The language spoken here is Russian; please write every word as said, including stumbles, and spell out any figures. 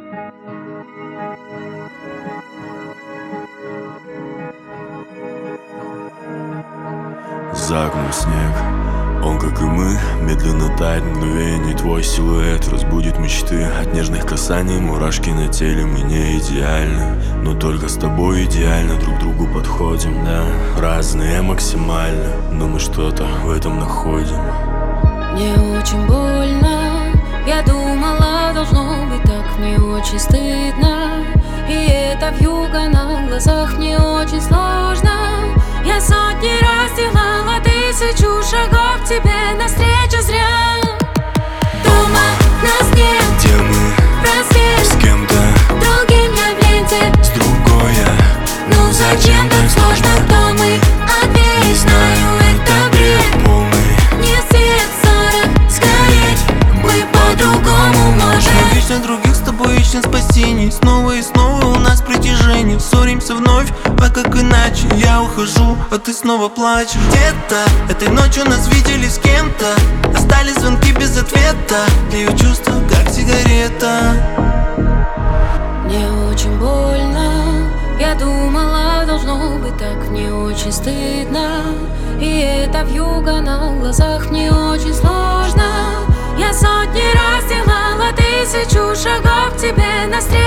За окном снег, он, как и мы, медленно тает мгновение. Твой силуэт разбудит мечты. От нежных касаний мурашки на теле. Мы не идеальны, но только с тобой идеально друг другу подходим, да. Разные максимально, но мы что-то в этом находим. Мне очень больно, я думала, должно быть так. Мне очень стыдно, и это вьюга на глазах. Мне очень сложно. Я сотни раз делала тысячу шагов к тебе навстречу зря. Дома нас нет, где мы? Рассвет с кем-то другим я в ленте, с другой я. Ну зачем так сложно? Кто мы? Ответь, Не знаю, это бред полный. Не свет сорок, сгореть мы по-другому можем. Мы вечно других, с тобой ищем спасение. Снова и снова у нас притяжение. Ссоримся вновь, а как иначе? Я ухожу, а ты снова плачешь. Где-то этой ночью нас видели с кем-то. Остались звонки без ответа. Тлеют чувства, как сигарета. Мне очень больно, я думала, должно быть так. Мне очень стыдно, и это вьюга на глазах. Мне очень сложно. Я сотни раз делала тысячу шагов к тебе навстречу.